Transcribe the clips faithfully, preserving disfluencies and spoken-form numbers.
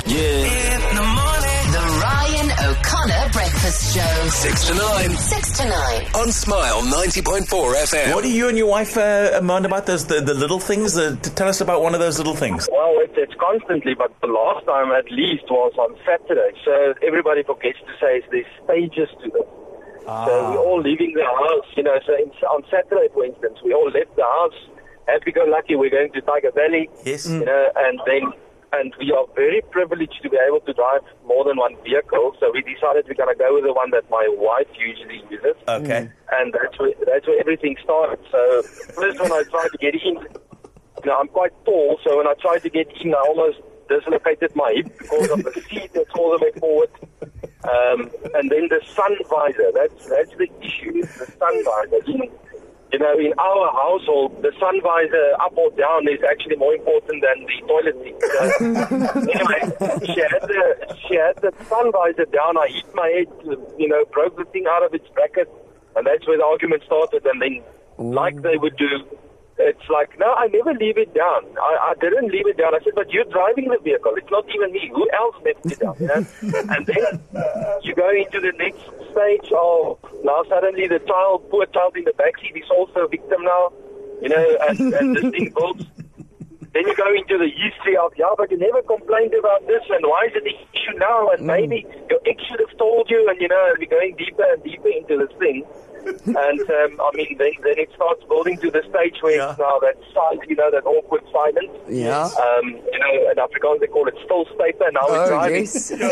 Yeah. In the morning. The Ryan O'Connor Breakfast Show. Six to nine. Six to nine. On Smile ninety point four F M. What do you and your wife uh, moan about? Those the, the little things? Uh, to tell us about one of those little things. Well, it's, it's constantly, but the last time at least was on Saturday. So everybody forgets to say there's stages to this. Ah. So we're all leaving the house, you know, so in, on Saturday, for instance, we all left the house. Happy-go-lucky, we're going to Tiger Valley. Yes. You know, and then, and we are very privileged to be able to drive more than one vehicle. So we decided we're going to go with the one that my wife usually uses. Okay. And that's where, that's where everything started. So first when I tried to get in, you know, I'm quite tall, so when I tried to get in, I almost dislocated my hip because of the seat that's all the way forward. Um, and then the sun visor, that's that's the issue, is the sun visor. In, you know, in our household, the sun visor up or down is actually more important than the toilet seat. So, anyway, she had, the, she had the sun visor down, I hit my head, you know, broke the thing out of its bracket, and that's where the argument started. And then, Ooh. like they would do, it's like, no, I never leave it down. I, I didn't leave it down. I said, but you're driving the vehicle. It's not even me. Who else left it down? You know? And then you go into the next stage of, now suddenly the child, poor child in the backseat is also a victim now, you know, and, and this thing builds. Then you go into the history of, yeah, but you never complained about this, and why is it an issue now? And maybe your ex should have told you, and, you know, we're going deeper and deeper into this thing. And, um, I mean, then, then it starts building to the stage where Yeah. it's now that silence, you know, that awkward silence. Yeah. Um, you know, in Afrikaans they call it stilstaper, now we're Oh, driving. yes. and, then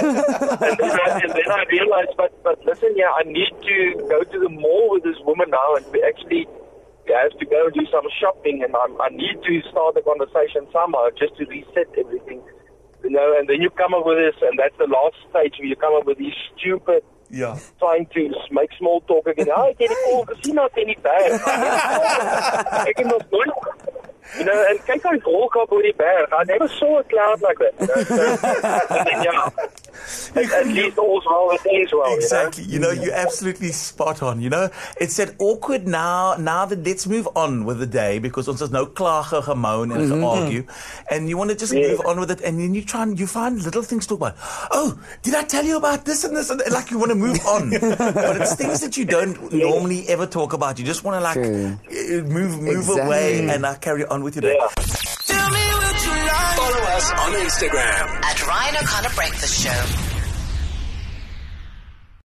I, and then I realized, but, but listen, yeah, I need to go to the mall with this woman now, and we actually we have to go and do some shopping, and I'm, I need to start the conversation somehow just to reset everything. You know, and then you come up with this, and that's the last stage where you come up with these stupid, Yeah. trying to make small talk again. Hi, can you call? Is he not any bad? I can not do it. You know, and kyk how rook op oor die berg. I never saw a cloud like that. You know? So, and then, yeah, at, at least all's well that ends well. Exactly. You You know, you're absolutely spot on. You know, it's that awkward now, now that let's move on with the day because ons is nou klaar gemoan and mm-hmm. argue. And you want to just Yeah. move on with it. And then you try and you find little things to talk about. Oh, did I tell you about this and this? And like you want to move on. But it's things that you don't Yeah. normally ever talk about. You just want to like True. uh, move move Exactly. away and uh, carry on with your day. Yeah. Tell me what you like. Follow us on Instagram. At Ryan O'Connor Breakfast Show.